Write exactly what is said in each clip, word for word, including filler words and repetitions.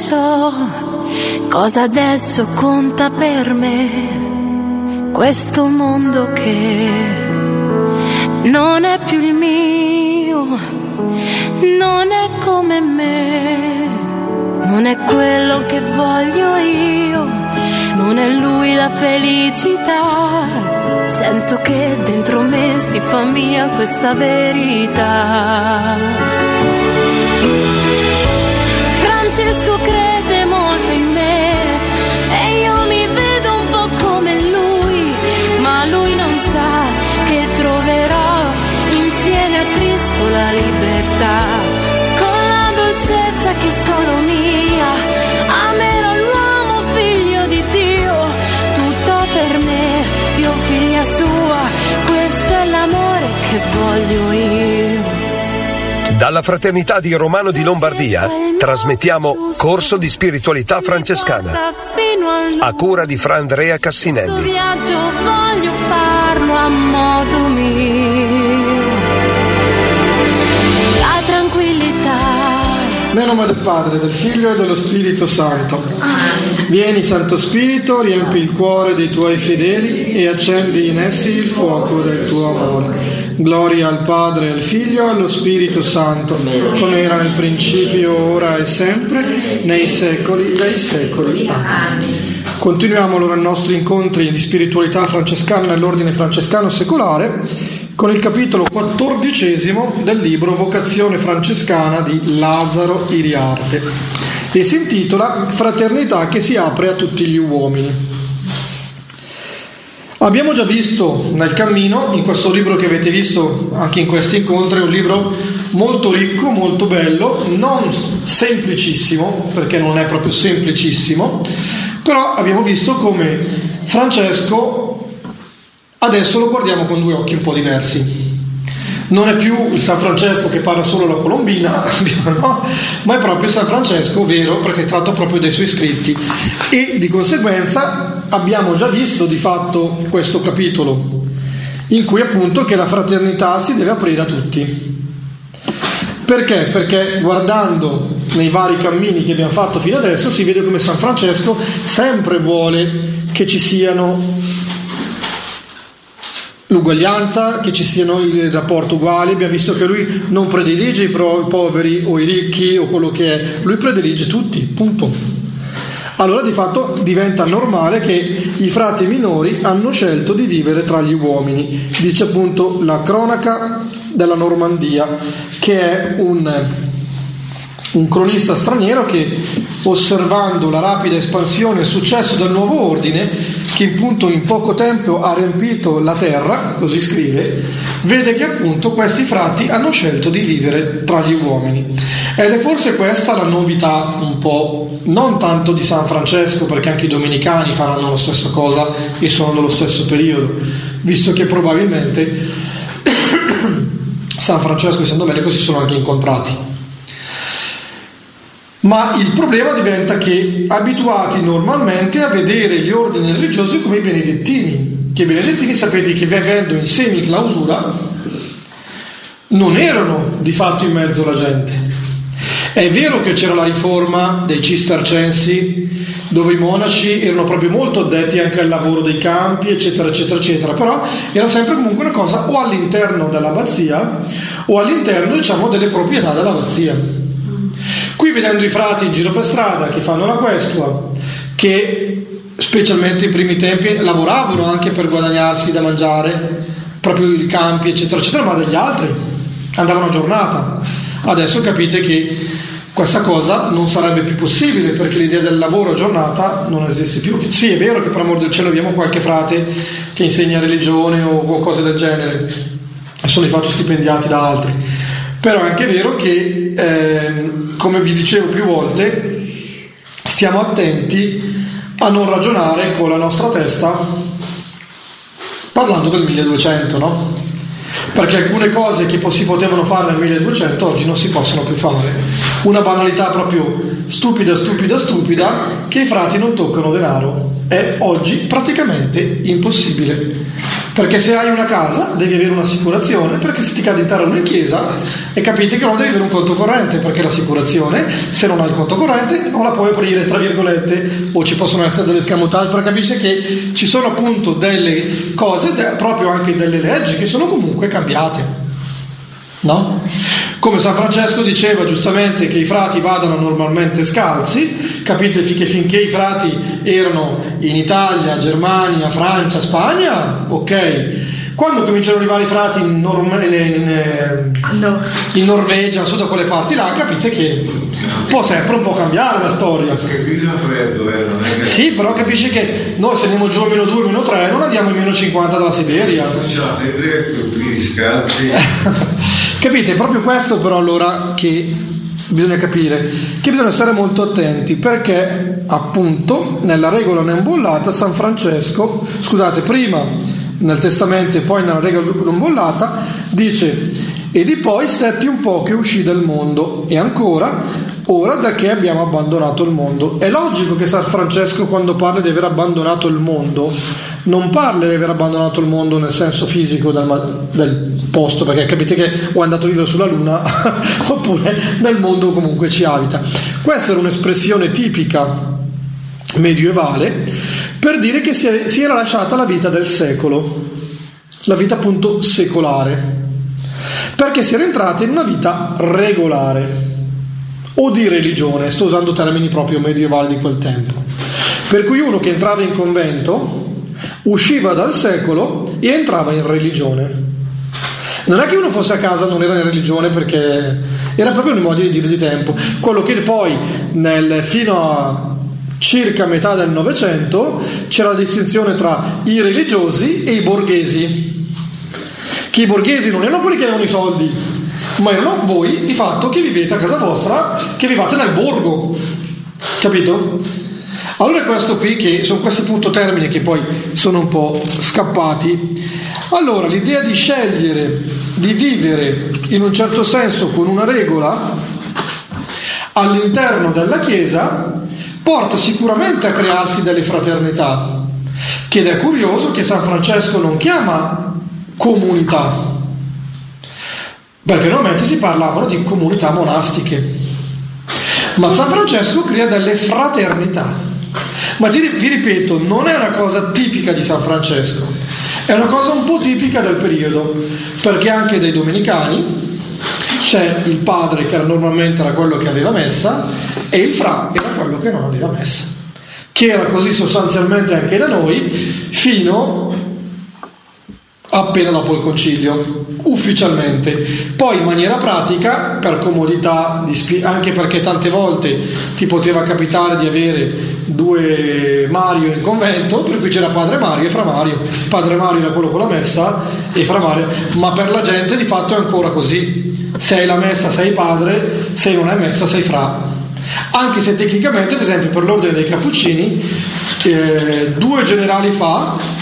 so cosa adesso conta per me, questo mondo che non è più il mio, non è come me, non è quello che voglio io, non è lui la felicità. Sento che dentro me si fa mia questa verità. Francesco crede molto in me e io mi vedo un po' come lui, ma lui non sa che troverò insieme a Cristo la libertà, con la dolcezza che è solo mia. Amerò l'uomo figlio di Dio, tutto per me, io figlia sua, questo è l'amore che voglio io. Dalla Fraternità di Romano di Lombardia trasmettiamo Corso di Spiritualità Francescana a cura di Fra Andrea Cassinelli. Questo viaggio voglio farlo a modo mio. La tranquillità. Nel nome del Padre, del Figlio e dello Spirito Santo. Vieni, Santo Spirito, riempi il cuore dei tuoi fedeli e accendi in essi il fuoco del tuo amore. Gloria al Padre, al Figlio e allo Spirito Santo, come era nel principio, ora e sempre, nei secoli dei secoli. Amen. Continuiamo allora i nostri incontri di spiritualità francescana nell'ordine francescano secolare con il capitolo quattordicesimo del libro Vocazione francescana di Lazzaro Iriarte e si intitola Fraternità che si apre a tutti gli uomini. Abbiamo già visto nel cammino, in questo libro che avete visto anche in questi incontri, un libro molto ricco, molto bello, non semplicissimo, perché non è proprio semplicissimo, però abbiamo visto come Francesco adesso lo guardiamo con due occhi un po' diversi. Non è più il San Francesco che parla solo la colombina, no? Ma è proprio San Francesco vero, perché tratta proprio dei suoi scritti, e di conseguenza abbiamo già visto di fatto questo capitolo in cui appunto che la fraternità si deve aprire a tutti. Perché? Perché guardando nei vari cammini che abbiamo fatto fino adesso si vede come San Francesco sempre vuole che ci siano l'uguaglianza, che ci siano i rapporti uguali. Abbiamo visto che lui non predilige i poveri o i ricchi o quello che è, lui predilige tutti, punto. Allora di fatto diventa normale che i frati minori hanno scelto di vivere tra gli uomini. Dice appunto la cronaca della Normandia, che è un, un cronista straniero che, osservando la rapida espansione e successo del nuovo ordine, che appunto in poco tempo ha riempito la terra, così scrive, vede che appunto questi frati hanno scelto di vivere tra gli uomini. Ed è forse questa la novità un po', non tanto di San Francesco, perché anche i domenicani faranno la stessa cosa e sono dello stesso periodo, visto che probabilmente San Francesco e San Domenico si sono anche incontrati. Ma il problema diventa che abituati normalmente a vedere gli ordini religiosi come i benedettini, che i benedettini sapete che vivendo in semiclausura non erano di fatto in mezzo alla gente. È vero che c'era la riforma dei cistercensi, dove i monaci erano proprio molto addetti anche al lavoro dei campi, eccetera, eccetera, eccetera, però era sempre comunque una cosa o all'interno dell'abbazia o all'interno, diciamo, delle proprietà dell'abbazia. Qui vedendo i frati in giro per strada che fanno la questua, che specialmente in primi tempi lavoravano anche per guadagnarsi da mangiare, proprio i campi, eccetera, eccetera, ma degli altri andavano a giornata. Adesso capite che questa cosa non sarebbe più possibile, perché l'idea del lavoro a giornata non esiste più. Sì, è vero che per amor del cielo abbiamo qualche frate che insegna religione o cose del genere e sono di fatto stipendiati da altri, però è anche vero che eh, come vi dicevo più volte, stiamo attenti a non ragionare con la nostra testa parlando del milleduecento, no? Perché alcune cose che si potevano fare nel milleduecento oggi non si possono più fare. Una banalità proprio stupida, stupida, stupida, che i frati non toccano denaro, è oggi praticamente impossibile. Perché se hai una casa devi avere un'assicurazione, perché se ti cade in terra una chiesa, e capite che non devi avere un conto corrente, perché l'assicurazione, se non hai il conto corrente, non la puoi aprire, tra virgolette, o ci possono essere delle scamotage, però capisce che ci sono appunto delle cose, proprio anche delle leggi, che sono comunque cambiate. No? Come San Francesco diceva giustamente che i frati vadano normalmente scalzi, capite che finché i frati erano in Italia, Germania, Francia, Spagna, ok. Quando cominciano ad arrivare i frati in, Norm- in, in, no. in Norvegia, su da quelle parti là, capite che può sempre un po' cambiare la storia. Perché qui fa freddo, eh, non è che... Sì, però capisci che noi se andiamo giù a meno due, meno tre, non andiamo a meno cinquanta dalla Siberia. Non c'è la febbre, qui scalzi. Capite? È proprio questo però allora che bisogna capire, che bisogna stare molto attenti, perché appunto nella regola non bollata San Francesco, scusate, prima nel testamento e poi nella regola non bollata dice: e di poi stetti un po' che uscì dal mondo, e ancora ora da che abbiamo abbandonato il mondo. È logico che San Francesco, quando parla di aver abbandonato il mondo, non parla di aver abbandonato il mondo nel senso fisico del, del posto, perché capite che o è andato a vivere sulla Luna oppure nel mondo comunque ci abita. Questa era un'espressione tipica medievale per dire che si, è, si era lasciata la vita del secolo, la vita appunto secolare, perché si era entrati in una vita regolare o di religione, sto usando termini proprio medievali di quel tempo, per cui uno che entrava in convento usciva dal secolo e entrava in religione. Non è che uno fosse a casa non era in religione, perché era proprio un modo di dire di tempo, quello che poi nel, fino a circa metà del Novecento c'era la distinzione tra i religiosi e i borghesi, che i borghesi non erano quelli che avevano i soldi, ma erano voi di fatto che vivete a casa vostra, che vivate nel borgo, capito? Allora è questo qui, che sono questi appunto termini che poi sono un po' scappati. Allora l'idea di scegliere di vivere in un certo senso con una regola all'interno della Chiesa porta sicuramente a crearsi delle fraternità, che ed è curioso che San Francesco non chiama comunità, perché normalmente si parlavano di comunità monastiche, ma San Francesco crea delle fraternità. Ma ti, vi ripeto, non è una cosa tipica di San Francesco, è una cosa un po' tipica del periodo, perché anche dai domenicani c'è il padre che era normalmente era quello che aveva messa e il fra era quello che non aveva messa, che era così sostanzialmente anche da noi fino appena dopo il concilio, ufficialmente. Poi in maniera pratica, per comodità di spi- anche perché tante volte ti poteva capitare di avere due Mario in convento, per cui c'era padre Mario e fra Mario. Padre Mario era quello con la messa e fra Mario, ma per la gente di fatto è ancora così: se hai la messa sei padre, se non hai messa sei fra. Anche se tecnicamente, ad esempio per l'ordine dei Cappuccini, eh, due generali fa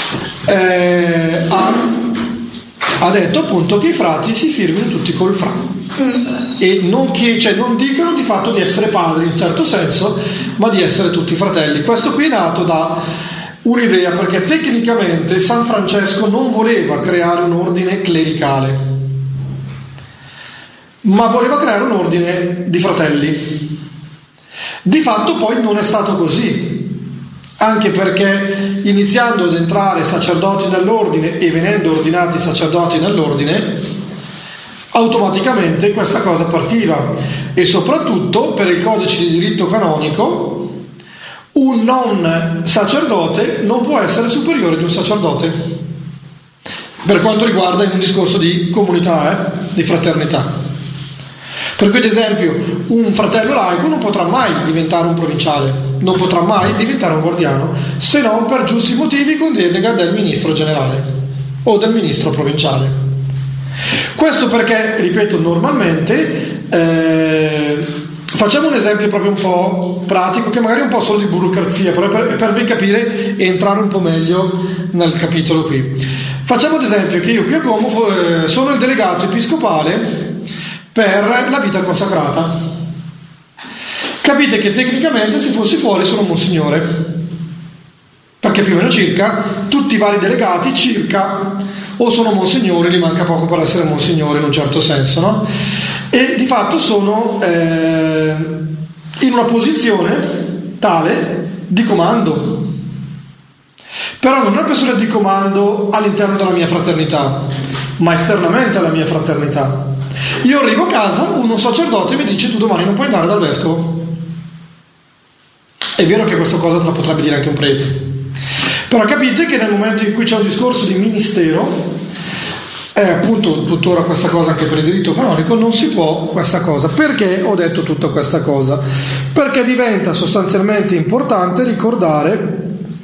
Eh, ha, ha detto appunto che i frati si firmino tutti col fra mm. e non, che, cioè, non dicono di fatto di essere padri in certo senso, ma di essere tutti fratelli. Questo qui è nato da un'idea, perché tecnicamente San Francesco non voleva creare un ordine clericale, ma voleva creare un ordine di fratelli. Di fatto poi non è stato così, anche perché iniziando ad entrare sacerdoti nell'ordine e venendo ordinati sacerdoti nell'ordine, automaticamente questa cosa partiva. E soprattutto per il codice di diritto canonico un non sacerdote non può essere superiore di un sacerdote, per quanto riguarda in un discorso di comunità, eh, di fraternità. Per cui ad esempio un fratello laico non potrà mai diventare un provinciale, non potrà mai diventare un guardiano, se non per giusti motivi con delega del ministro generale o del ministro provinciale. Questo perché, ripeto, normalmente eh, facciamo un esempio proprio un po' pratico, che magari è un po' solo di burocrazia, però per, per vi capire e entrare un po' meglio nel capitolo qui. Facciamo ad esempio che io qui a Como eh, sono il delegato episcopale per la vita consacrata. Capite che tecnicamente se fossi fuori sono monsignore, perché perché più o meno circa tutti i vari delegati circa o sono monsignori, gli manca poco per essere monsignori in un certo senso, no? E di fatto sono eh, in una posizione tale di comando, però non è una persona di comando all'interno della mia fraternità, ma esternamente alla mia fraternità. Io arrivo a casa, uno sacerdote mi dice: tu domani non puoi andare dal vescovo. È vero che questa cosa te la potrebbe dire anche un prete, però capite che nel momento in cui c'è un discorso di ministero, è appunto tuttora questa cosa anche per il diritto canonico, non si può questa cosa. Perché ho detto tutta questa cosa? Perché diventa sostanzialmente importante ricordare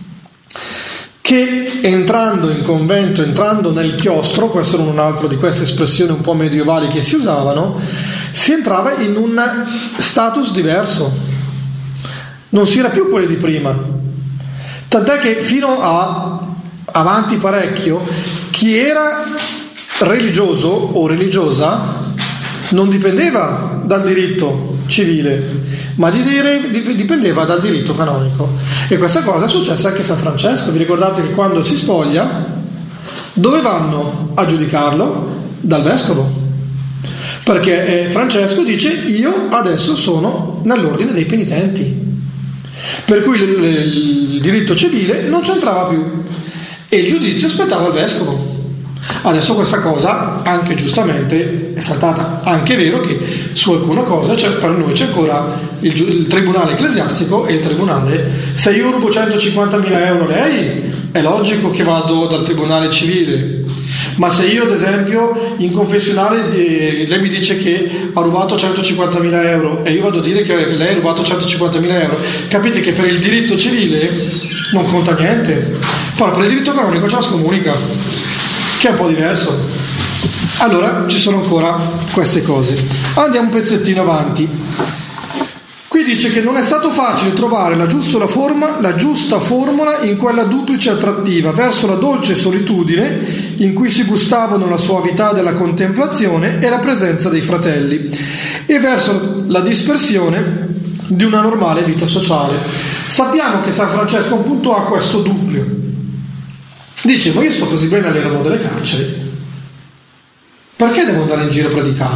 che entrando in convento, entrando nel chiostro, questo era un altro di queste espressioni un po' medievali che si usavano, si entrava in un status diverso, non si era più quelli di prima, tant'è che fino a avanti parecchio chi era religioso o religiosa non dipendeva dal diritto civile, ma di dire, dipendeva dal diritto canonico. E questa cosa è successa anche a San Francesco. Vi ricordate che quando si spoglia, dove vanno a giudicarlo? Dal vescovo, perché eh, Francesco dice: io adesso sono nell'ordine dei penitenti, per cui il, il, il diritto civile non c'entrava più e il giudizio spettava al vescovo. Adesso questa cosa anche giustamente è saltata. Anche è vero che su alcune cose cioè, per noi c'è ancora il, il tribunale ecclesiastico e il tribunale. Se io rubo centocinquantamila euro lei, è logico che vado dal tribunale civile, ma se io ad esempio in confessionale di, lei mi dice che ha rubato centocinquantamila euro e io vado a dire che lei ha rubato centocinquantamila euro, capite che per il diritto civile non conta niente, però per il diritto canonico ce la scomunica, che è un po' diverso. Allora ci sono ancora queste cose. Andiamo un pezzettino avanti. Qui dice che non è stato facile trovare la giusta forma, la giusta formula in quella duplice attrattiva verso la dolce solitudine in cui si gustavano la suavità della contemplazione e la presenza dei fratelli, e verso la dispersione di una normale vita sociale. Sappiamo che San Francesco appunto ha questo dubbio. Dice: ma io sto così bene all'eremo delle carceri, perché devo andare in giro a predicare?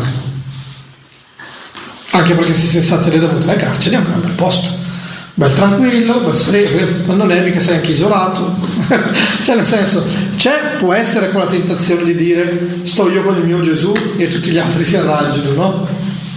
Anche perché se sei stato all'eremo delle carceri è un bel posto, bel tranquillo, bel sereno, quando non è mica sei anche isolato. Cioè nel senso, c'è, può essere quella tentazione di dire: sto io con il mio Gesù e tutti gli altri si arrangiano, no?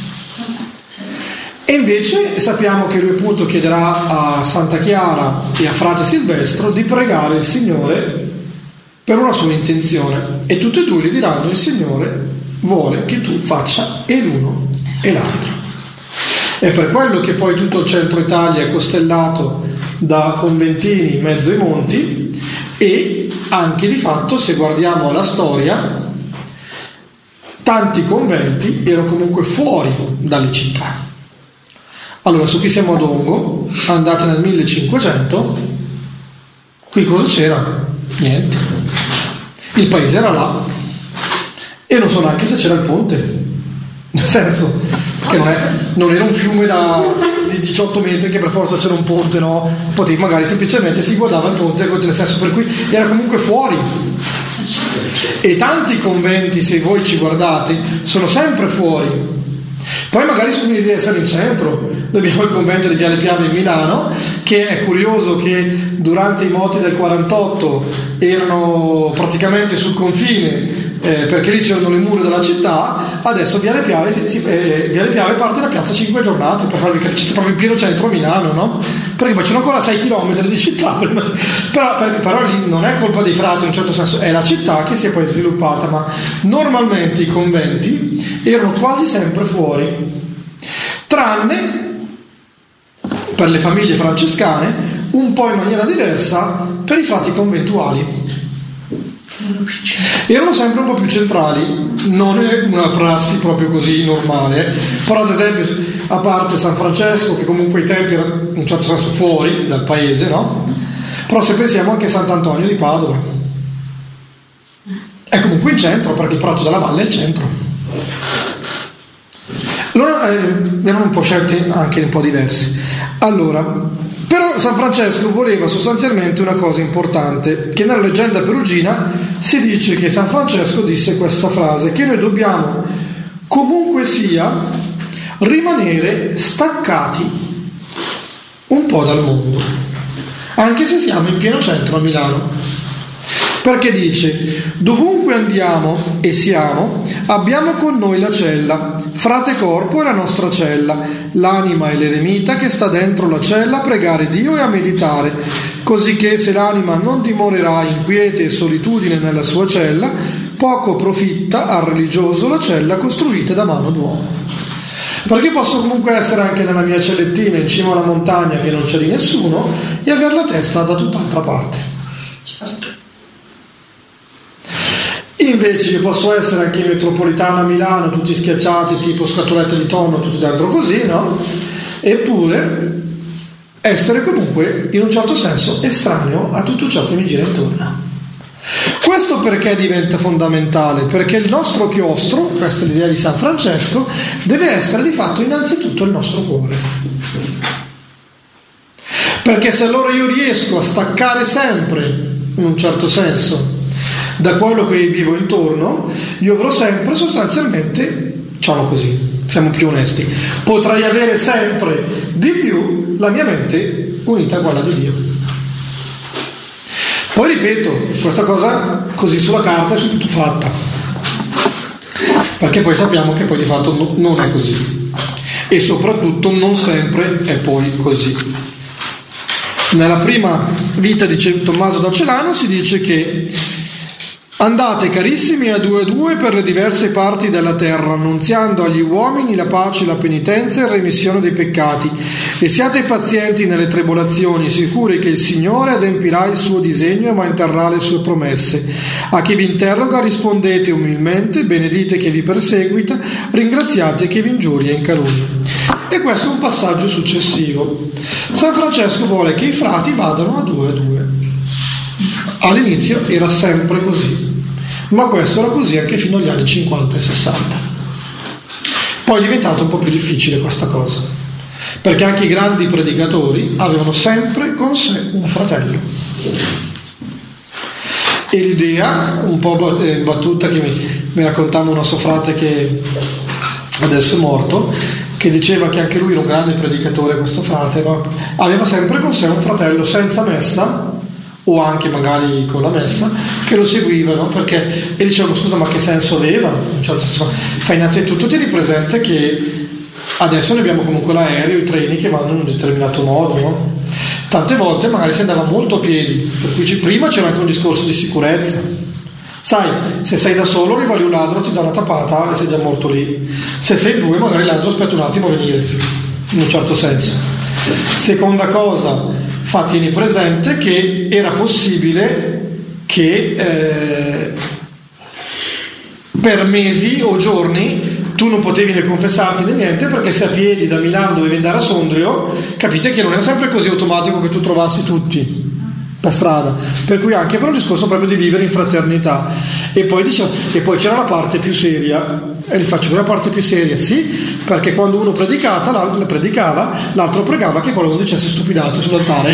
E invece sappiamo che lui appunto chiederà a Santa Chiara e a Frate Silvestro di pregare il Signore per una sua intenzione, e tutti e due gli diranno: il Signore vuole che tu faccia e l'uno e l'altro. È per quello che poi tutto il centro Italia è costellato da conventini in mezzo ai monti, e anche di fatto, se guardiamo la storia, tanti conventi erano comunque fuori dalle città. Allora, su qui siamo ad Ongo, andate nel millecinquecento, qui cosa c'era? Niente. Il paese era là e non so neanche se c'era il ponte, nel senso, perché non, è, non era un fiume da, di diciotto metri che per forza c'era un ponte, no? Potevi magari semplicemente si guardava il ponte, nel senso, per cui era comunque fuori. E tanti conventi, se voi ci guardate, sono sempre fuori. Poi magari sono finiti di essere in centro. Noi abbiamo il convento di Viale Piave in Milano, che è curioso che durante i moti del quarantotto erano praticamente sul confine, eh, perché lì c'erano le mura della città. Adesso Viale Piave, si, eh, Viale Piave parte da Piazza Cinque Giornate, per farvi capire, c'è proprio in pieno centro a Milano, no? Perché poi c'è ancora sei chilometri di città, però, per, però lì non è colpa dei frati in un certo senso, è la città che si è poi sviluppata, ma normalmente i conventi erano quasi sempre fuori, tranne per le famiglie francescane, un po' in maniera diversa per i frati conventuali. Erano sempre un po' più centrali, non è una prassi proprio così normale, però ad esempio, a parte San Francesco, che comunque ai tempi era in un certo senso fuori dal paese, no? Però se pensiamo anche a Sant'Antonio di Padova, è comunque in centro, perché il Prato della Valle è il centro. Allora eh, erano un po' scelte anche un po' diverse. Allora, Però San Francesco voleva sostanzialmente una cosa importante, che nella leggenda perugina si dice che San Francesco disse questa frase, che noi dobbiamo comunque sia rimanere staccati un po' dal mondo, anche se siamo in pieno centro a Milano. Perché dice: dovunque andiamo e siamo, abbiamo con noi la cella, frate corpo è la nostra cella, l'anima è l'eremita che sta dentro la cella a pregare Dio e a meditare, così che se l'anima non dimorerà in quiete e solitudine nella sua cella, poco profitta al religioso la cella costruita da mano d'uomo. Perché posso comunque essere anche nella mia cellettina in cima a una montagna che non c'è di nessuno e avere la testa da tutt'altra parte. Invece io posso essere anche in metropolitana a Milano, tutti schiacciati tipo scatolette di tonno, tutti dentro così, no? Eppure essere comunque in un certo senso estraneo a tutto ciò che mi gira intorno. Questo perché diventa fondamentale? Perché il nostro chiostro, questa è l'idea di San Francesco, deve essere di fatto innanzitutto il nostro cuore. Perché se allora io riesco a staccare sempre, in un certo senso, da quello che vivo intorno, io avrò sempre sostanzialmente, diciamo così, siamo più onesti, potrei avere sempre di più la mia mente unita a quella di Dio. Poi ripeto, questa cosa così sulla carta è su tutto fatta, perché poi sappiamo che poi di fatto non è così, e soprattutto non sempre è poi così. Nella prima vita di Tommaso da Celano si dice che andate carissimi a due a due per le diverse parti della terra, annunziando agli uomini la pace, la penitenza e la remissione dei peccati, e siate pazienti nelle tribolazioni, sicuri che il Signore adempirà il suo disegno e manterrà le sue promesse. A chi vi interroga rispondete umilmente, benedite chi vi perseguita, ringraziate chi vi ingiuria e incalunia. E questo è un passaggio successivo. San Francesco vuole che i frati vadano a due a due. All'inizio era sempre così, ma questo era così anche fino agli anni cinquanta e sessanta. Poi è diventato un po' più difficile questa cosa, perché anche i grandi predicatori avevano sempre con sé un fratello. E l'idea, un po' battuta, che mi, mi raccontava un nostro frate che adesso è morto, che diceva che anche lui era un grande predicatore, questo frate, ma aveva sempre con sé un fratello senza messa, o anche magari con la messa, che lo seguivano, perché e dicevano: scusa, ma che senso aveva? In certo senso, fa innanzitutto tieni presente che adesso noi abbiamo comunque l'aereo, i treni che vanno in un determinato modo, no? Tante volte magari si andava molto a piedi, per cui prima c'era anche un discorso di sicurezza. Sai, se sei da solo arriva un ladro, ti dà una tappata e sei già morto lì. Se sei due, magari il ladro aspetta un attimo a venire, in un certo senso. Seconda cosa, fa tieni presente che era possibile che eh, per mesi o giorni tu non potevi né confessarti né niente, perché se a piedi da Milano dovevi andare a Sondrio, capite che non era sempre così automatico che tu trovassi tutti per strada, per cui anche per un discorso proprio di vivere in fraternità. E poi diciamo, e poi c'era la parte più seria, e gli faccio quella parte più seria, sì, perché quando uno predicata, l'altro predicava, l'altro pregava che quello non dicesse stupidate sull'altare.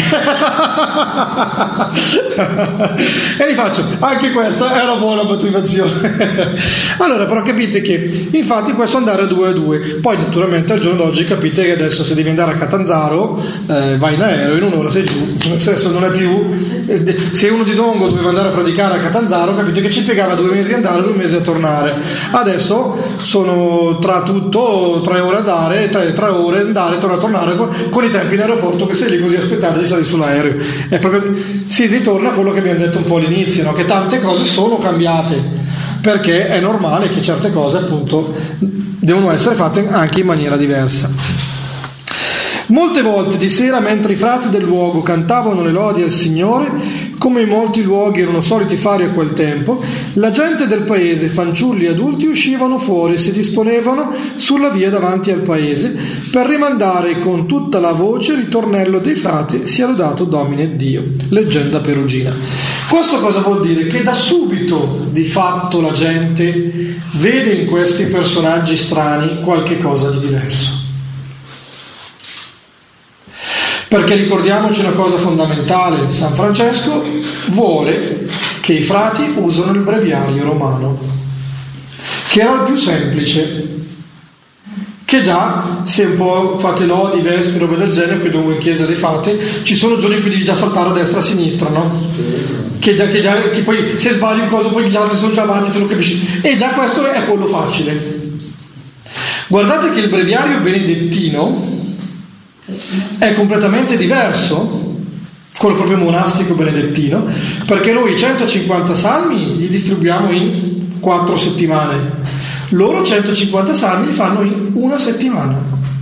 E gli faccio, anche questa è una buona motivazione. Allora, però capite che infatti questo andare a due a due, poi naturalmente al giorno d'oggi capite che adesso se devi andare a Catanzaro eh, vai in aereo, in un'ora sei giù, nel senso non è più, se uno di Dongo doveva andare a predicare a Catanzaro, capite che ci piegava due mesi a andare, due mesi a tornare. Adesso sono tra tutto tre ore andare, tre, tre ore andare, tornare a tornare con, con i tempi in aeroporto che sei lì così a aspettare di salire sull'aereo. È proprio, si ritorna a quello che abbiamo detto un po' all'inizio, no? Che tante cose sono cambiate, perché è normale che certe cose appunto devono essere fatte anche in maniera diversa. Molte volte di sera, mentre i frati del luogo cantavano le lodi al Signore, come in molti luoghi erano soliti fare a quel tempo, la gente del paese, fanciulli e adulti, uscivano fuori e si disponevano sulla via davanti al paese per rimandare con tutta la voce il ritornello dei frati: sia lodato Domine Dio. Leggenda perugina. Questo cosa vuol dire? Che da subito di fatto la gente vede in questi personaggi strani qualche cosa di diverso. Perché ricordiamoci una cosa fondamentale: San Francesco vuole che i frati usino il breviario romano, che era il più semplice, che già se un po' fate lodi, vespe, robe del genere, qui dove in chiesa le fate, ci sono giorni in cui devi già saltare a destra e a sinistra, no? Che già, che già che poi se sbagli un coso poi gli altri sono già avanti, tu lo capisci, e già questo è quello facile. Guardate che il breviario benedettino è completamente diverso, quello proprio monastico benedettino, perché noi i centocinquanta salmi li distribuiamo in quattro settimane, loro centocinquanta salmi li fanno in una settimana,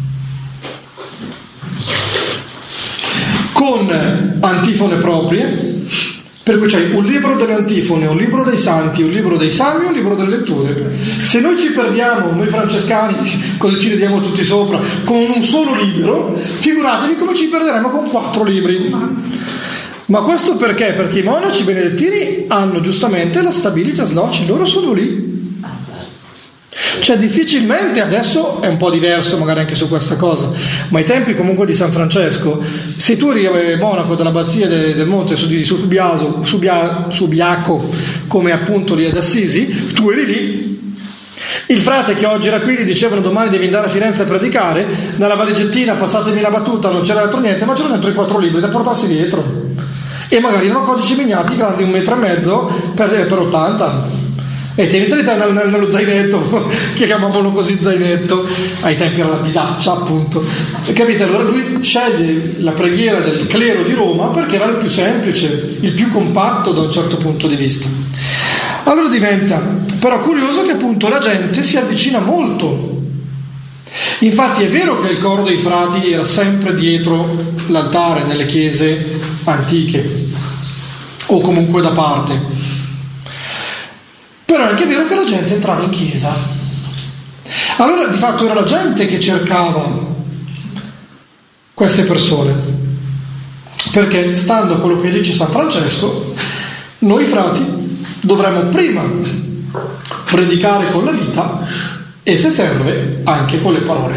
con antifone proprie, per cui c'è un libro delle antifone, un libro dei santi, un libro dei salmi, un libro delle letture. Se noi ci perdiamo, noi francescani, così ci vediamo tutti sopra, con un solo libro, figuratevi come ci perderemo con quattro libri. Ma questo perché? Perché i monaci benedettini hanno giustamente la stabilitas loci, loro sono lì. Cioè difficilmente, adesso è un po' diverso magari anche su questa cosa, ma ai tempi comunque di San Francesco, se tu eri monaco dell'abbazia de, del monte su, su, Biaso, su, Bia, su Biaco, come appunto lì ad Assisi, tu eri lì. Il frate che oggi era qui gli dicevano: domani devi andare a Firenze a predicare, nella valigettina, passatemi la battuta, non c'era dentro niente, ma c'erano dentro i quattro libri da portarsi dietro, e magari erano codici miniati grandi un metro e mezzo per, per ottanta, e teneteli nello zainetto, che chiamavano così zainetto, ai tempi era la bisaccia appunto, e capite? Allora lui sceglie la preghiera del clero di Roma perché era il più semplice, il più compatto da un certo punto di vista. Allora diventa però curioso che appunto la gente si avvicina molto. Infatti è vero che il coro dei frati era sempre dietro l'altare nelle chiese antiche o comunque da parte, però è anche vero che la gente entrava in chiesa. Allora di fatto era la gente che cercava queste persone, perché stando a quello che dice San Francesco, noi frati dovremmo prima predicare con la vita e, se serve, anche con le parole,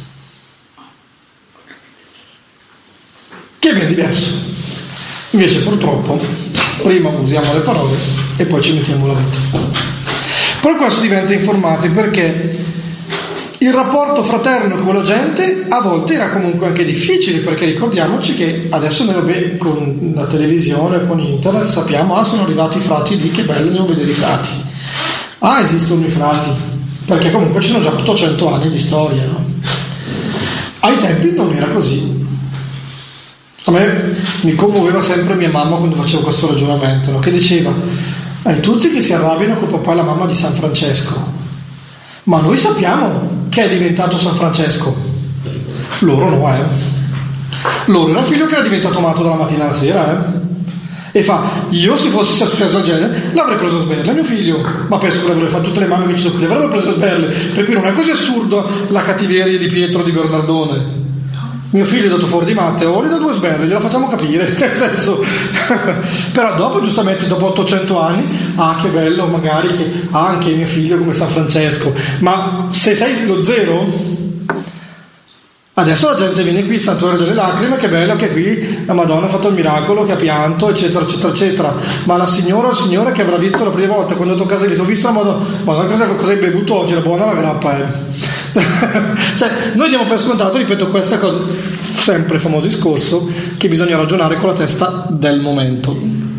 che è ben diverso. Invece purtroppo prima usiamo le parole e poi ci mettiamo la vita. Però questo diventa informati, perché il rapporto fraterno con la gente a volte era comunque anche difficile, perché ricordiamoci che adesso noi vabbè, con la televisione, con internet, sappiamo: ah, sono arrivati i frati lì, che bello, andiamo a vedere i frati, ah, esistono i frati, perché comunque ci sono già ottocento anni di storia, no? Ai tempi non era così. A me mi commuoveva sempre mia mamma quando facevo questo ragionamento, no? Che diceva: ai tutti che si arrabbiano col papà e la mamma di San Francesco, ma noi sappiamo che è diventato San Francesco, loro no, eh loro era un figlio che era diventato matto dalla mattina alla sera, eh e fa: io se fosse successo al genere l'avrei preso a sberle mio figlio, ma penso che l'avrei fatto, tutte le mamme che ci sono qui avrebbero preso a sberle, per cui non è così assurdo la cattiveria di Pietro di Bernardone. Mio figlio è dato fuori di matte, o gli da due sberle, gliela facciamo capire, nel senso. Però dopo, giustamente dopo ottocento anni, ah, che bello, magari che ha anche mio figlio come San Francesco. Ma se sei lo zero, adesso la gente viene qui, Santuario delle Lacrime, che bello che qui la Madonna ha fatto il miracolo, che ha pianto, eccetera eccetera eccetera, ma la signora o il signore che avrà visto la prima volta quando è andato a casa lì, ho visto la Madonna, Madonna, cosa, cosa hai bevuto oggi? La buona la grappa, eh cioè noi diamo per scontato, ripeto, questa cosa, sempre il famoso discorso che bisogna ragionare con la testa del momento.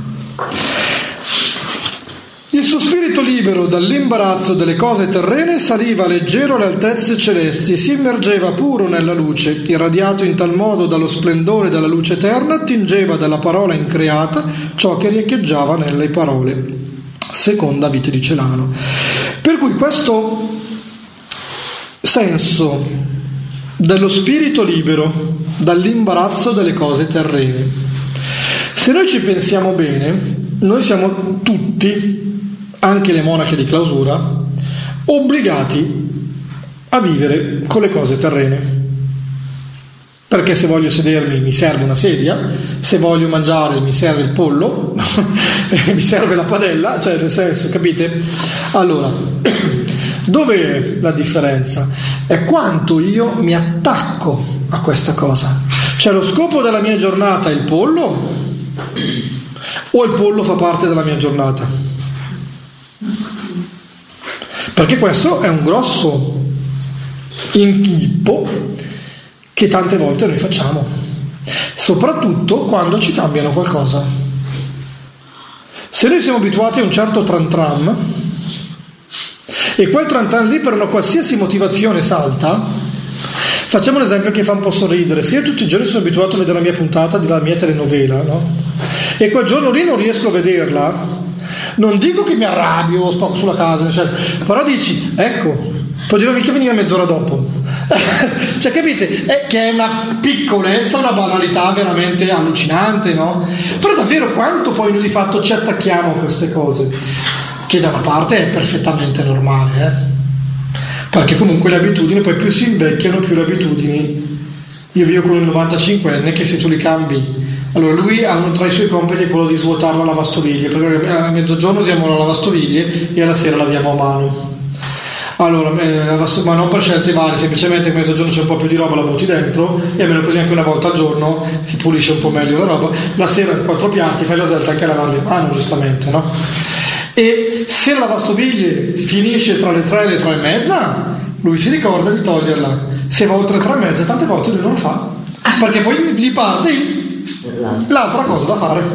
Il suo spirito libero dall'imbarazzo delle cose terrene saliva leggero alle altezze celesti e si immergeva puro nella luce, irradiato in tal modo dallo splendore della luce eterna, attingeva dalla parola increata ciò che riecheggiava nelle parole. Seconda vite di Celano. Per cui questo senso dello spirito libero dall'imbarazzo delle cose terrene, se noi ci pensiamo bene, noi siamo tutti, anche le monache di clausura, obbligati a vivere con le cose terrene, perché se voglio sedermi mi serve una sedia, se voglio mangiare mi serve il pollo mi serve la padella, cioè nel senso, capite? Allora dov'è la differenza? È quanto io mi attacco a questa cosa, Cioè, lo scopo della mia giornata è il pollo o il pollo fa parte della mia giornata? Perché questo è un grosso inghippo che tante volte noi facciamo, soprattutto quando ci cambiano qualcosa. Se noi siamo abituati a un certo tran tram e quel tran tram lì per una qualsiasi motivazione salta, facciamo un esempio che fa un po' sorridere. Se io tutti i giorni sono abituato a vedere la mia puntata della mia telenovela, no? E quel giorno lì non riesco a vederla, non dico che mi arrabbio o spacco sulla casa, cioè, però dici, ecco, poteva mica venire mezz'ora dopo. Cioè, capite? È che è una piccolezza, una banalità veramente allucinante, no? Però davvero quanto poi noi di fatto ci attacchiamo a queste cose, che da una parte è perfettamente normale, eh? Perché comunque le abitudini, poi più si invecchiano, più le abitudini. Io vivo con un novantacinquenne che se tu li cambi, allora lui ha uno tra i suoi compiti quello di svuotare la lavastoviglie, perché a mezzogiorno usiamo la lavastoviglie e alla sera laviamo a mano. Allora, eh, ma non per scelte varie, semplicemente che a mezzogiorno c'è un po' più di roba, la butti dentro e almeno così anche una volta al giorno si pulisce un po' meglio la roba. La sera quattro piatti, fai la svelta anche a lavarli a mano, giustamente, no? E se la lavastoviglie finisce tra le tre e le tre e mezza, lui si ricorda di toglierla. Se va oltre le tre e mezza, tante volte lui non lo fa, perché poi gli parte l'altra cosa da fare.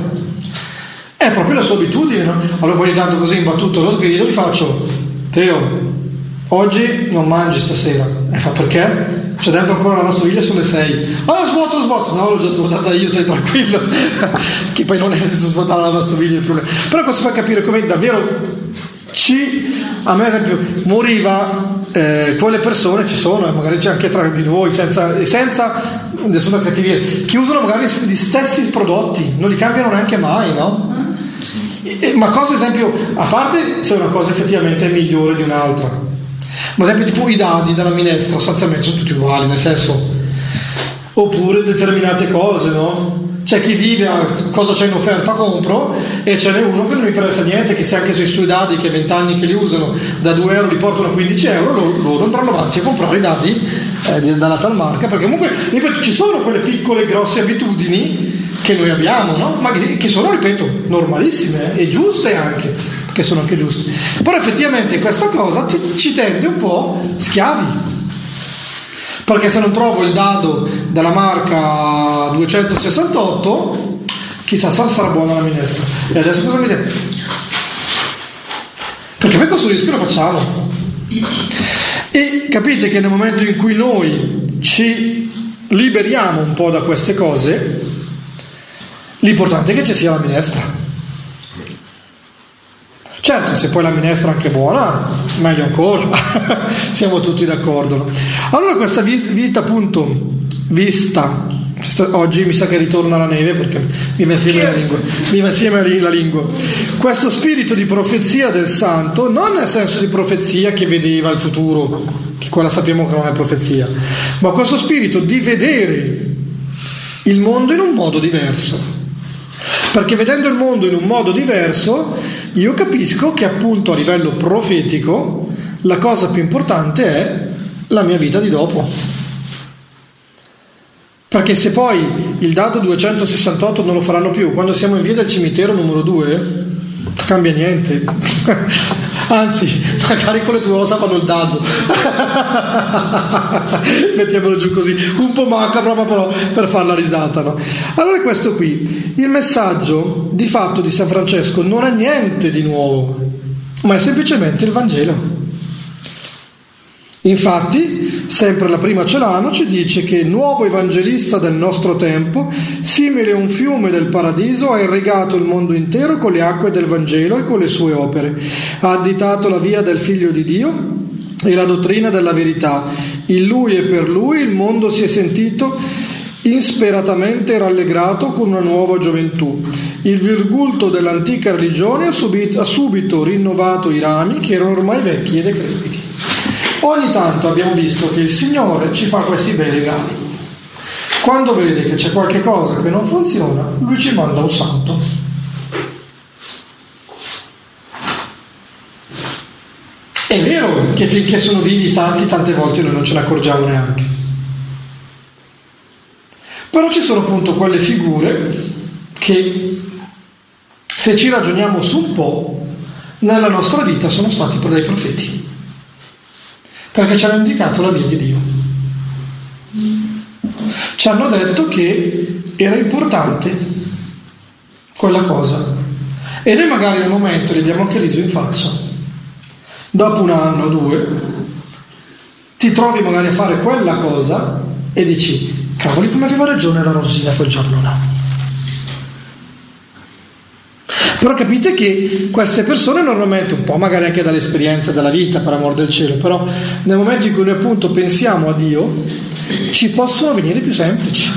È proprio la sua abitudine, no? Allora ogni tanto così imbattuto lo sgrido gli faccio: Teo, oggi non mangi stasera. E fa: perché? C'è dentro ancora la lavastoviglie, sono le sei. Allora svuoto, lo svuoto. No, l'ho già svuotata io, stai tranquillo. Che poi non è svuotare la lavastoviglie il problema. Però questo fa capire come davvero ci, a me ad esempio moriva, eh, poi le persone ci sono, e magari c'è anche tra di voi, senza, senza nessuna cattiveria, che usano magari gli stessi prodotti, non li cambiano neanche mai, no? E, ma cosa, esempio, a parte se una cosa effettivamente è migliore di un'altra, ma ad esempio tipo i dadi della minestra sostanzialmente sono tutti uguali, nel senso, oppure determinate cose, no? C'è chi vive a cosa c'è in offerta compro, e ce n'è uno che non interessa niente, che se anche sui suoi dadi che venti anni che li usano da due euro li portano a quindici euro, loro, loro andranno avanti a comprare i dadi eh, dalla tal marca, perché comunque ripeto, ci sono quelle piccole grosse abitudini che noi abbiamo, no? Ma che, che sono, ripeto, normalissime e giuste anche, che sono anche giuste, però effettivamente questa cosa ti, ci tende un po' schiavi, perché se non trovo il dado della marca duecentosessantotto, chissà, sarà buona la minestra. E adesso cosa mi dite? Perché noi questo rischio lo facciamo, e capite che nel momento in cui noi ci liberiamo un po' da queste cose, l'importante è che ci sia la minestra. Certo, se poi la minestra è anche buona, meglio ancora. Siamo tutti d'accordo, no? Allora questa vista, appunto, vista, oggi mi sa che ritorna la neve perché mi va insieme la lingua, mi va insieme la lingua. Questo spirito di profezia del santo, non nel senso di profezia che vedeva il futuro, che quella sappiamo che non è profezia, ma questo spirito di vedere il mondo in un modo diverso. Perché vedendo il mondo in un modo diverso, io capisco che appunto a livello profetico la cosa più importante è la mia vita di dopo. Perché se poi il dado duecentosessantotto non lo faranno più, quando siamo in via del cimitero numero due, non cambia niente. Anzi, magari con le tue ossa fanno il dado. Mettiamolo giù così, un po' macabro, ma però per far la risata, no? Allora è questo qui. Il messaggio di fatto di San Francesco non è niente di nuovo, ma è semplicemente il Vangelo. Infatti, sempre la prima Celano ci dice che il nuovo evangelista del nostro tempo, simile a un fiume del paradiso, ha irrigato il mondo intero con le acque del Vangelo e con le sue opere. Ha additato la via del Figlio di Dio e la dottrina della verità. In Lui e per Lui il mondo si è sentito insperatamente rallegrato con una nuova gioventù. Il virgulto dell'antica religione ha subito, ha subito rinnovato i rami che erano ormai vecchi e decrepiti. Ogni tanto abbiamo visto che il Signore ci fa questi bei regali. Quando vede che c'è qualche cosa che non funziona, Lui ci manda un santo. È vero che finché sono vivi i santi tante volte noi non ce ne accorgiamo neanche. Però ci sono appunto quelle figure che, se ci ragioniamo su un po', nella nostra vita sono stati per dei profeti, perché ci hanno indicato la via di Dio, ci hanno detto che era importante quella cosa, e noi magari al momento li abbiamo anche riso in faccia. Dopo un anno o due ti trovi magari a fare quella cosa e dici: cavoli, come aveva ragione la Rosina quel giorno là. Però capite che queste persone normalmente, un po' magari anche dall'esperienza della vita, per amor del cielo, però nel momento in cui noi appunto pensiamo a Dio, ci possono venire più semplici.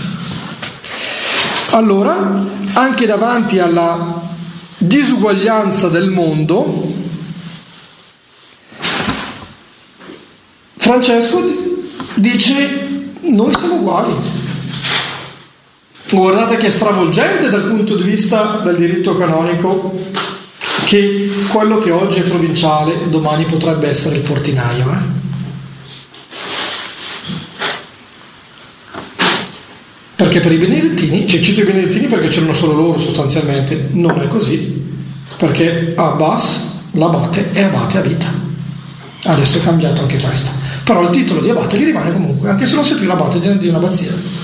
Allora, anche davanti alla disuguaglianza del mondo, Francesco dice: noi siamo uguali. Guardate che è stravolgente dal punto di vista del diritto canonico che quello che oggi è provinciale domani potrebbe essere il portinaio, eh? Perché per i benedettini, cioè cito i benedettini perché c'erano solo loro sostanzialmente, non è così, perché Abbas, l'abate, è abate a vita. Adesso è cambiato anche questo, però il titolo di abate gli rimane comunque, anche se non sei più l'abate di un'abbazia.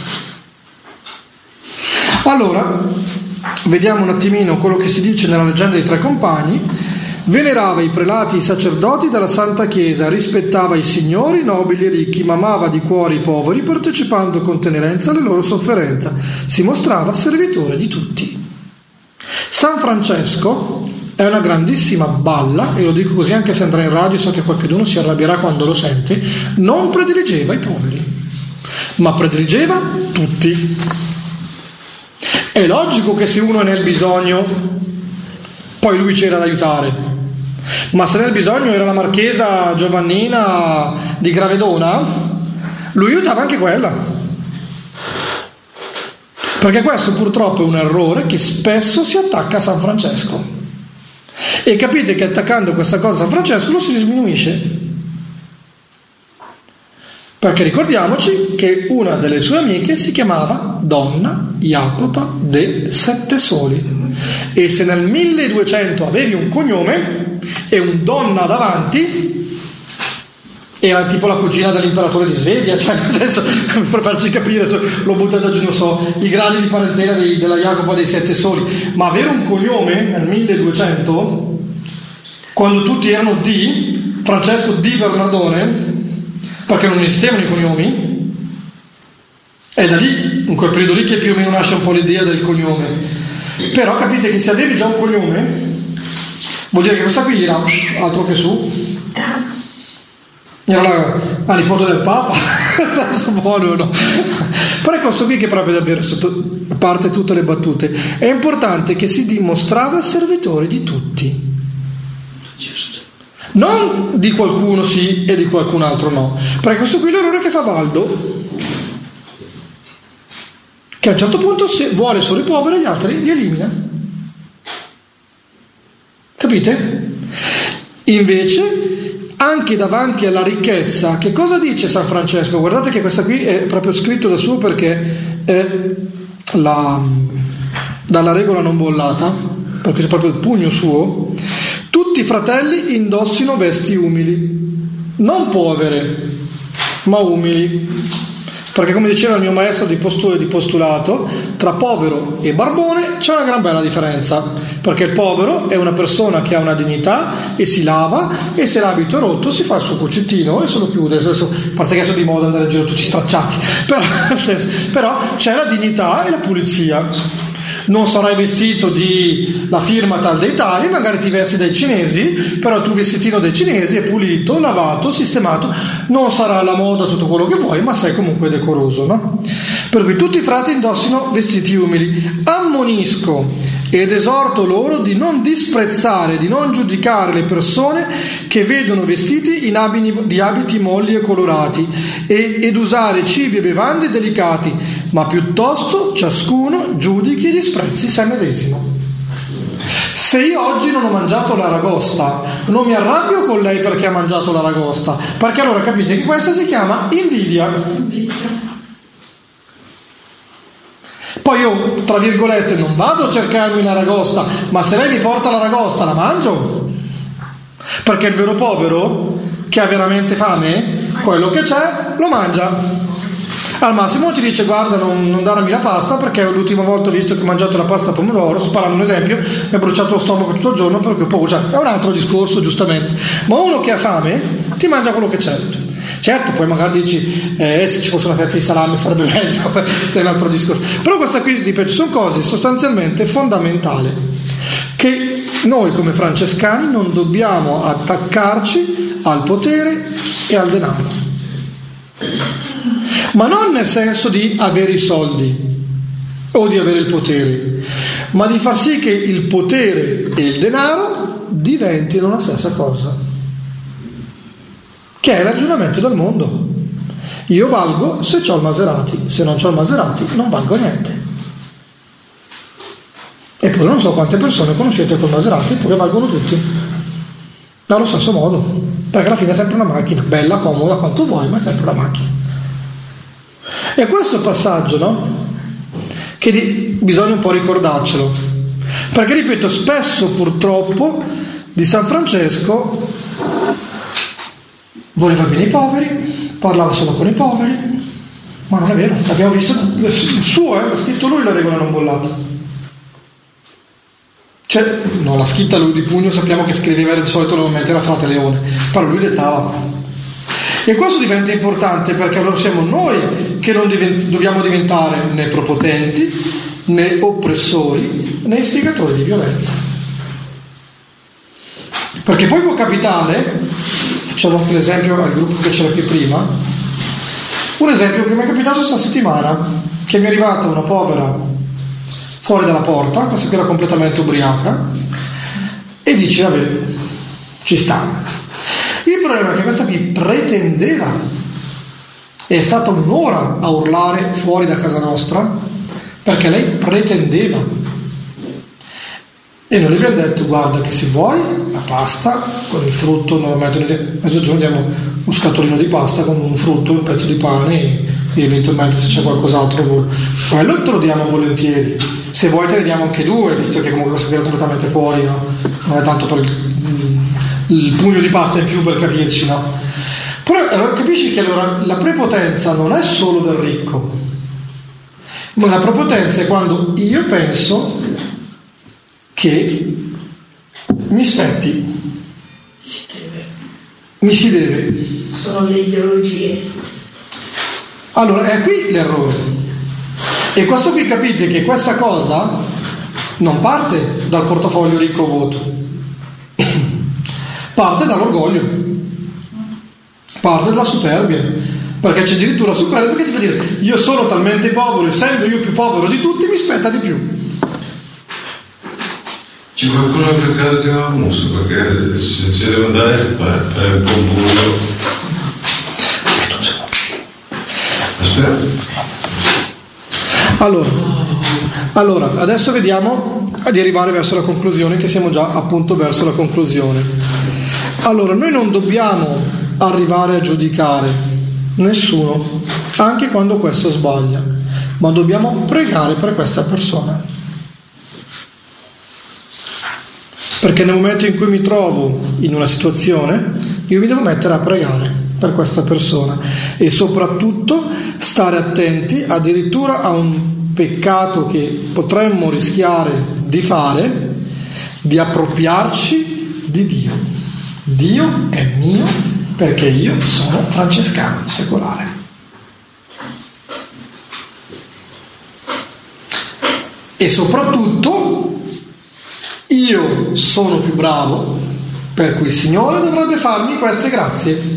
Allora, vediamo un attimino quello che si dice nella leggenda dei tre compagni. Venerava i prelati e i sacerdoti della Santa Chiesa, rispettava i signori, nobili e ricchi, ma amava di cuore i poveri, partecipando con tenerenza alle loro sofferenze. Si mostrava servitore di tutti. San Francesco è una grandissima balla, e lo dico così anche se andrà in radio, so che qualcuno si arrabbierà quando lo sente, non prediligeva i poveri, ma prediligeva tutti. È logico che se uno è nel bisogno, poi lui c'era ad aiutare, ma se nel bisogno era la marchesa Giovannina di Gravedona, lui aiutava anche quella. Perché questo purtroppo è un errore che spesso si attacca a San Francesco, e capite che attaccando questa cosa a San Francesco lo si disminuisce, perché ricordiamoci che una delle sue amiche si chiamava Donna Jacopa de Sette Soli, e se nel milleduecento avevi un cognome e un donna davanti, era tipo la cugina dell'imperatore di Svevia, cioè nel senso, per farci capire, l'ho buttata giù, non so, i gradi di parentela dei, della Jacopa dei Sette Soli, ma avere un cognome nel milleduecento, quando tutti erano D, Francesco di Bernardone, perché non esistevano i cognomi, è da lì, in quel periodo lì, che più o meno nasce un po' l'idea del cognome. Però capite che se avevi già un cognome, vuol dire che questa qui era altro che su, era la, la nipote del Papa, senso buono, no? Però è questo qui che proprio davvero, sotto, a parte tutte le battute, è importante che si dimostrava servitore di tutti, non di qualcuno sì e di qualcun altro no, perché questo qui è l'errore che fa Valdo, che a un certo punto, se vuole solo i poveri, gli altri li elimina. Capite? Invece, anche davanti alla ricchezza, che cosa dice San Francesco? Guardate che questa qui è proprio scritto da suo, perché è la, dalla regola non bollata, perché c'è proprio il pugno suo. Tutti i fratelli indossino vesti umili, non povere, ma umili. Perché, come diceva il mio maestro di, postu- di postulato, tra povero e barbone c'è una gran bella differenza, perché il povero è una persona che ha una dignità e si lava, e se l'abito è rotto si fa il suo cuccettino e se lo chiude, nel senso, a parte che adesso è di moda andare in giro tutti stracciati, però, nel senso, però c'è la dignità e la pulizia. Non sarai vestito di la firma tal dei tali, magari ti vesti dai cinesi, però il tuo vestitino dei cinesi è pulito, lavato, sistemato, non sarà alla moda tutto quello che vuoi, ma sei comunque decoroso, no? Per cui tutti i frati indossino vestiti umili. Ammonisco ed esorto loro di non disprezzare, di non giudicare le persone che vedono vestiti in abiti, di abiti molli e colorati, e, ed usare cibi e bevande delicati, ma piuttosto ciascuno giudichi e disprezzi se medesimo. Se io oggi non ho mangiato l'aragosta, non mi arrabbio con lei perché ha mangiato l'aragosta, perché allora capite che questa si chiama invidia. Poi io, tra virgolette, non vado a cercarmi l'aragosta, ma se lei mi porta l'aragosta la mangio, perché il vero povero che ha veramente fame, quello che c'è lo mangia. Al massimo ti dice: guarda, non, non darmi la pasta, perché l'ultima volta ho visto che ho mangiato la pasta a pomodoro, sto sparando un esempio, mi ha bruciato lo stomaco tutto il giorno perché ho paura. Cioè, è un altro discorso, giustamente. Ma uno che ha fame ti mangia quello che c'è. Certo, poi magari dici eh, se ci fosse una fetta di salame sarebbe meglio, è un altro discorso. Però questa qui, ripeto, sono cose sostanzialmente fondamentali che noi come francescani non dobbiamo attaccarci al potere e al denaro, ma non nel senso di avere i soldi o di avere il potere, ma di far sì che il potere e il denaro diventino la stessa cosa, che è il ragionamento del mondo. Io valgo se c'ho il Maserati, se non c'ho il Maserati non valgo niente. Eppure non so quante persone conoscete col Maserati, eppure valgono tutti allo stesso modo, perché alla fine è sempre una macchina, bella, comoda, quanto vuoi, ma è sempre una macchina. E questo passaggio, no? Che di, bisogna un po' ricordarcelo, perché ripeto, spesso purtroppo di San Francesco voleva bene i poveri, parlava solo con i poveri, ma non è vero, abbiamo visto il suo, eh, ha scritto lui la regola non bollata. Cioè, non l'ha scritta lui di pugno, sappiamo che scriveva di solito normalmente era Frate Leone, però lui dettava. E questo diventa importante perché allora siamo noi che non divent- dobbiamo diventare né prepotenti, né oppressori, né istigatori di violenza. Perché poi può capitare, facciamo anche l'esempio al gruppo che c'era qui prima, un esempio che mi è capitato questa settimana, che mi è arrivata una povera fuori dalla porta, questa che era completamente ubriaca, e dice: vabbè, ci sta. Il problema è che questa qui pretendeva, è stata un'ora a urlare fuori da casa nostra, perché lei pretendeva. E noi gli abbiamo detto: guarda che se vuoi la pasta con il frutto, normalmente a mezzogiorno diamo un scatolino di pasta con un frutto, un pezzo di pane e eventualmente se c'è qualcos'altro quello te lo diamo volentieri, se vuoi te ne diamo anche due, visto che comunque questo era completamente fuori, no? Non è tanto per il, il pugno di pasta in più, per capirci, no? Però allora, capisci che allora la prepotenza non è solo del ricco, ma la prepotenza è quando io penso che mi spetti, si deve. mi si deve. Sono le ideologie. Allora è qui l'errore, e questo qui capite che questa cosa non parte dal portafoglio ricco voto, parte dall'orgoglio, parte dalla superbia, perché c'è addirittura superbia che ti fa dire: io sono talmente povero, essendo io più povero di tutti mi spetta di più. C'è qualcuno per caso che non ha muso, perché se ci devo andare fare un po' un buio. Allora, allora, adesso vediamo di arrivare verso la conclusione, che siamo già appunto verso la conclusione. Allora, noi non dobbiamo arrivare a giudicare nessuno, anche quando questo sbaglia, ma dobbiamo pregare per questa persona. Perché nel momento in cui mi trovo in una situazione, io mi devo mettere a pregare per questa persona e soprattutto stare attenti addirittura a un peccato che potremmo rischiare di fare, di appropriarci di Dio. Dio è mio perché io sono francescano secolare. E soprattutto io sono più bravo, per cui il Signore dovrebbe farmi queste grazie.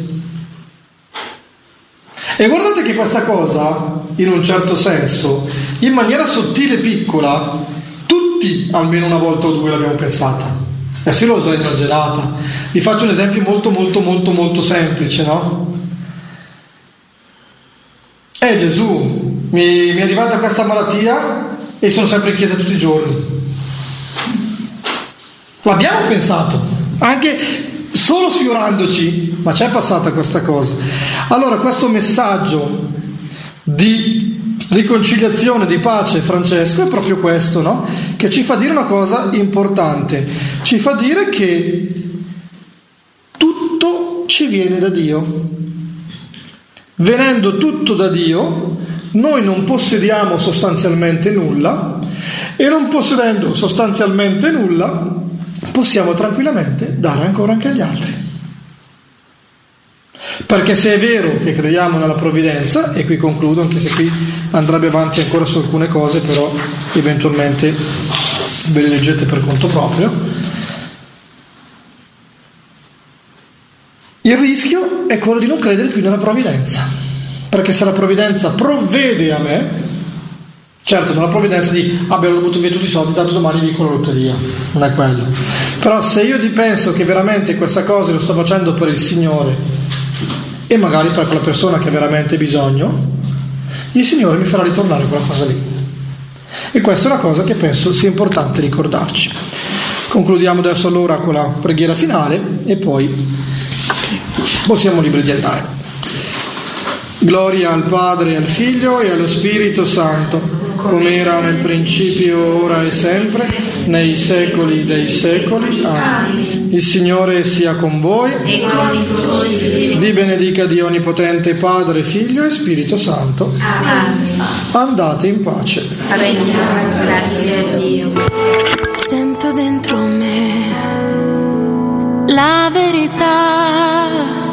E guardate che questa cosa, in un certo senso, in maniera sottile e piccola, tutti almeno una volta o due l'abbiamo pensata. Adesso io l'ho esagerata. Vi faccio un esempio molto molto molto molto semplice, no? Eh Gesù, mi, mi è arrivata questa malattia e sono sempre in chiesa tutti i giorni. L'abbiamo pensato, anche solo sfiorandoci, ma c'è passata questa cosa. Allora questo messaggio di riconciliazione, di pace, Francesco, è proprio questo, no? Che ci fa dire una cosa importante, ci fa dire che tutto ci viene da Dio. Venendo tutto da Dio, noi non possediamo sostanzialmente nulla, e non possedendo sostanzialmente nulla possiamo tranquillamente dare ancora anche agli altri. Perché se è vero che crediamo nella provvidenza, e qui concludo, anche se qui andrebbe avanti ancora su alcune cose, però eventualmente ve le leggete per conto proprio, il rischio è quello di non credere più nella provvidenza, perché se la provvidenza provvede a me, certo non la provvidenza di ah beh, ho buttato via tutti i soldi, tanto domani vinco la lotteria, non è quello, però se io penso che veramente questa cosa lo sto facendo per il Signore e magari per quella persona che ha veramente bisogno, il Signore mi farà ritornare quella cosa lì. E questa è una cosa che penso sia importante ricordarci. Concludiamo adesso allora con la preghiera finale e poi possiamo liberi di andare. Gloria al Padre, al Figlio e allo Spirito Santo, come era nel principio, ora e sempre, nei secoli dei secoli. Amen. Il Signore sia con voi. Vi benedica Dio Onnipotente, Padre, Figlio e Spirito Santo. Amen. Andate in pace. Grazie a Dio. Sento dentro me la verità,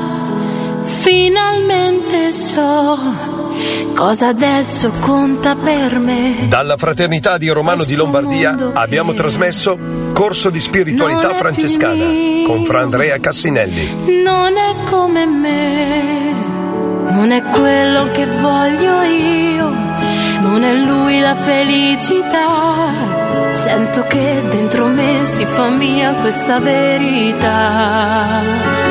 finalmente so cosa adesso conta per me. Dalla Fraternità di Romano di Lombardia abbiamo trasmesso Corso di Spiritualità Francescana con Fra Andrea Cassinelli. Non è come me, non è quello che voglio io, non è lui la felicità. Sento che dentro me si fa mia questa verità.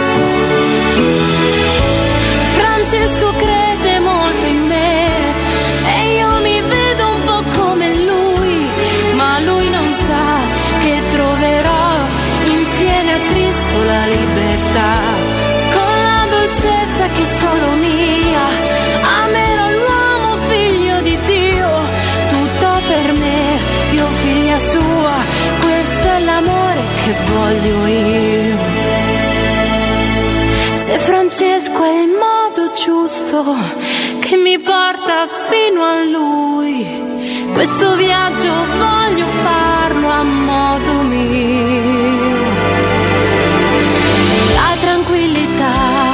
Francesco crede molto in me e io mi vedo un po' come lui, ma lui non sa che troverò insieme a Cristo la libertà, con la dolcezza che è solo mia. Amerò l'uomo figlio di Dio, tutto per me, io figlia sua, questo è l'amore che voglio io. Se Francesco è il modo giusto che mi porta fino a lui, questo viaggio voglio farlo a modo mio. La tranquillità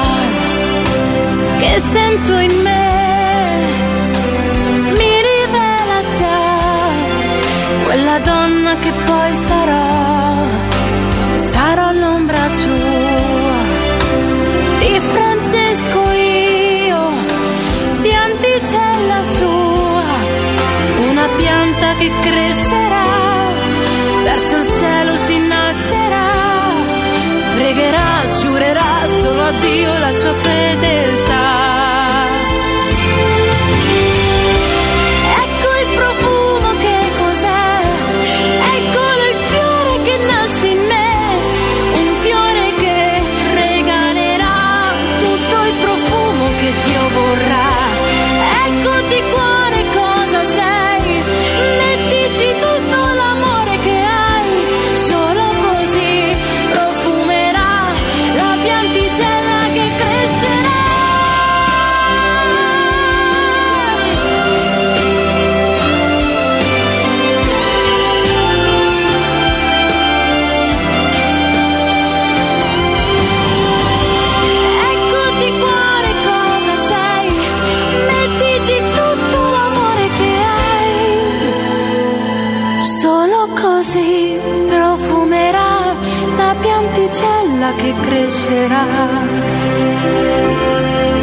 che sento in me mi rivela già quella donna che poi sarò, sarò l'ombra sua. Di Francesco io, pianticella sua, una pianta che crescerà, verso il cielo si innalzerà, pregherà, giurerà solo a Dio la sua fedeltà. Ecco il profumo che cos'è, eccolo il fiore che nasce in me, un fiore che regalerà tutto il profumo che Dio vorrà. Ecco di cuore cosa sei, mettici tutto l'amore che hai, solo così profumerà la pianticella che crescerà. Ecco di cuore cosa sei, mettici tutto l'amore che hai, solo così profumerà la pianticella che crescerà.